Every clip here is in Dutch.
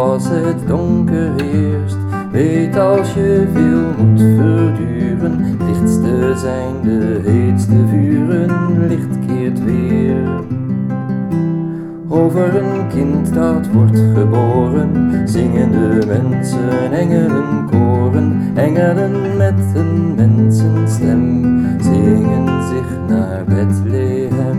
was het donker eerst. Weet als je veel moet verduren, lichtste zijn de heetste vuren, licht keert weer. Over een kind dat wordt geboren, zingen de mensen engelenkoren. Engelen met een mensenstem, zingen zich naar Bethlehem.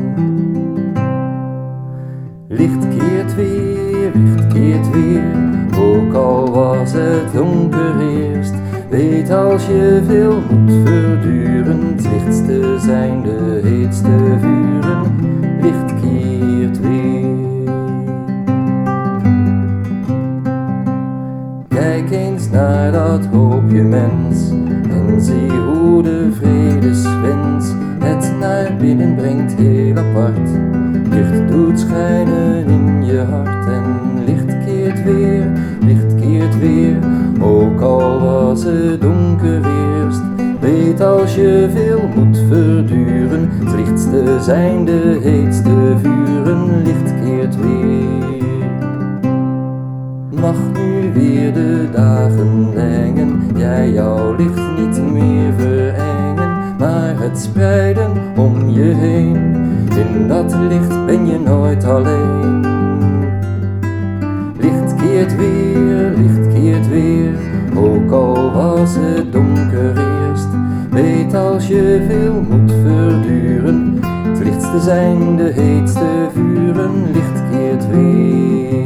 Licht keert weer, ook al was het donker eerst. Weet als je veel moet verduren, het lichtste zijn de heetste vuren, licht keert weer. Kijk eens naar dat hoopje mens en zie hoe de vredeswens het naar binnen brengt heel apart. Licht doet schijnen in je hart en licht keert weer, ook al was het donker eerst. Weet als je veel moet verduren, het lichtste zijn de heetste vuren, licht keert weer. Mag nu weer de dagen lengen, jij jouw licht niet meer verengen, maar het spreiden om je heen. In dat licht ben je nooit alleen. Licht keert weer, ook al was het donker eerst. Weet als je veel moet verduren, het lichtste zijn de heetste vuren, licht keert weer.